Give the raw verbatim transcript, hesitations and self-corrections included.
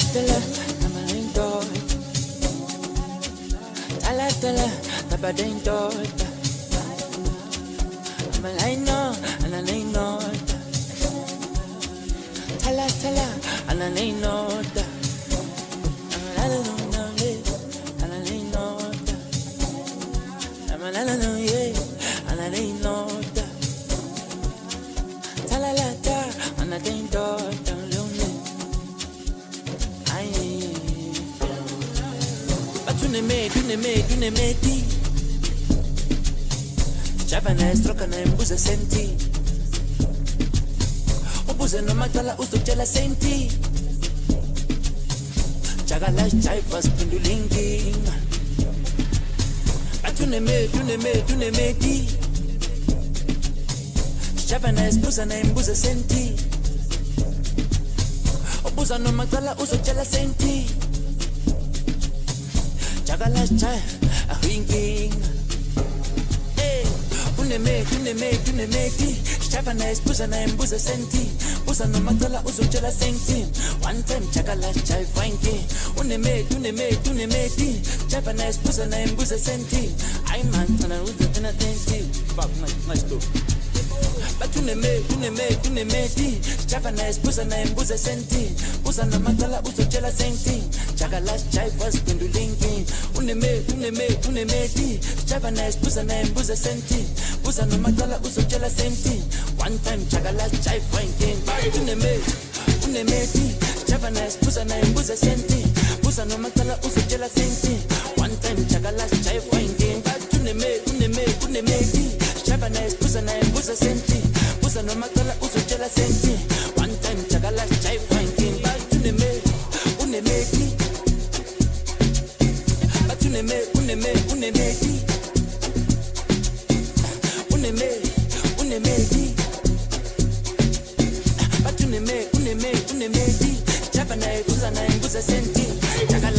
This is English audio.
tala, namalindo. Tala tala, tabadindo. Malaino, ananino. Tala tala, ananino. Ananino, ananino. Ananino, yeah, ananino. Tala la ta, ananino. Me, dune me, dune me di Javanese troca na mbuza senti Ubuze no matala uso jela senti Jagala chai fast pindulingi Atune me, dune me, dune me di Javanese buza na mbuza senti Ubuze no matala uso jela senti Jagala chai, a winking. Hey, une me, une me, une me di. Javanese buza na mbuza senti. Buza no matala uso jela senti. One time jagala chai winking. Une me, une me, une me di. Javanese buza na mbuza senti. I man tana uzo tana senti. Fuck, nice, nice too. But une me, une me, une me di. Javanese buza na mbuza senti. Buza no matala uso jela senti. Jagala chai was pindulingi. Une me, une me, une me di. Javanese buza na mbuza senti. Buza no matala uso jela senti. One time jagala chai winking. Une me, une me di. Javanese buza na mbuza senti. Buza no matala uso jela senti. One time jagala chai winking. Une me, une me, une me di. Javanese buza na mbuza senti. Buza no matala uso jela senti. One time jagala chai winking. Une me, une me di. Une me, une me, une me di. Une me, une me di. But une me, une me, une me di. Javanese buza na mbuza senti. Jagala